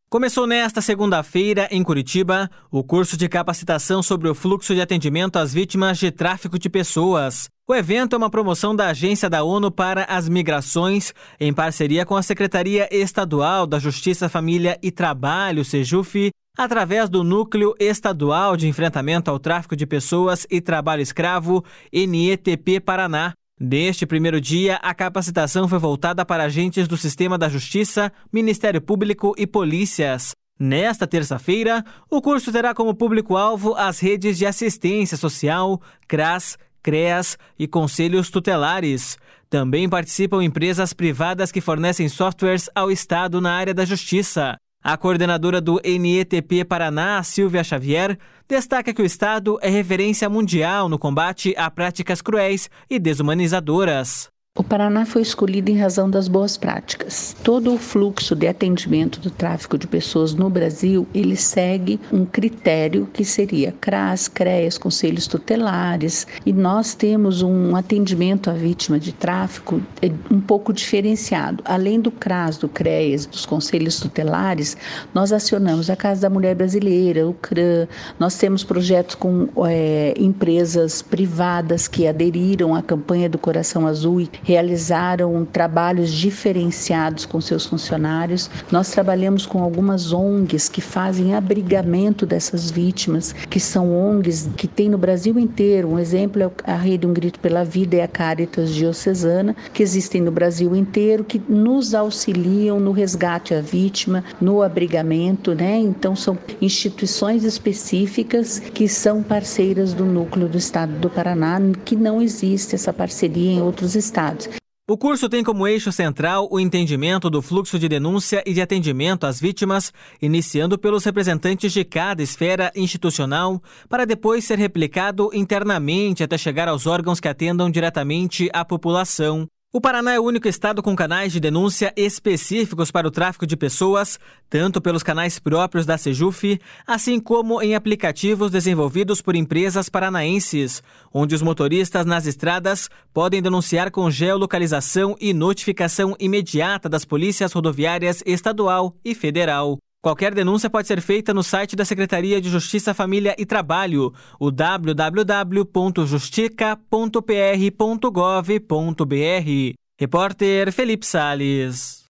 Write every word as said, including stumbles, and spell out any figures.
Começou nesta segunda-feira, em Curitiba, o curso de capacitação sobre o fluxo de atendimento às vítimas de tráfico de pessoas. O evento é uma promoção da Agência da ONU para as Migrações, em parceria com a Secretaria Estadual da Justiça, Família e Trabalho, SEJUF, através do Núcleo Estadual de Enfrentamento ao Tráfico de Pessoas e Trabalho Escravo, N E T P Paraná. Neste primeiro dia, a capacitação foi voltada para agentes do Sistema da Justiça, Ministério Público e polícias. Nesta terça-feira, o curso terá como público-alvo as redes de assistência social, CRAS, CREAS e conselhos tutelares. Também participam empresas privadas que fornecem softwares ao Estado na área da justiça. A coordenadora do N E T P Paraná, Silvia Xavier, destaca que o Estado é referência mundial no combate a práticas cruéis e desumanizadoras. O Paraná foi escolhido em razão das boas práticas. Todo o fluxo de atendimento do tráfico de pessoas no Brasil, ele segue um critério que seria CRAS, CREAS, conselhos tutelares, e nós temos um atendimento à vítima de tráfico um pouco diferenciado. Além do CRAS, do CREAS, dos conselhos tutelares, nós acionamos a Casa da Mulher Brasileira, o CRAM, nós temos projetos com é, empresas privadas que aderiram à campanha do Coração Azul e realizaram trabalhos diferenciados com seus funcionários. Nós trabalhamos com algumas O N Gs que fazem abrigamento dessas vítimas, que são O N Gs que tem no Brasil inteiro. Um exemplo é a Rede Um Grito pela Vida e a Caritas Diocesana, que existem no Brasil inteiro, que nos auxiliam no resgate à vítima, no abrigamento, né? Então são instituições específicas que são parceiras do Núcleo do Estado do Paraná, que não existe essa parceria em outros estados. O curso tem como eixo central o entendimento do fluxo de denúncia e de atendimento às vítimas, iniciando pelos representantes de cada esfera institucional, para depois ser replicado internamente até chegar aos órgãos que atendam diretamente à população. O Paraná é o único estado com canais de denúncia específicos para o tráfico de pessoas, tanto pelos canais próprios da SEJUF, assim como em aplicativos desenvolvidos por empresas paranaenses, onde os motoristas nas estradas podem denunciar com geolocalização e notificação imediata das polícias rodoviárias estadual e federal. Qualquer denúncia pode ser feita no site da Secretaria de Justiça, Família e Trabalho, o w w w ponto justica ponto p r ponto gov ponto b r. Repórter Felipe Salles.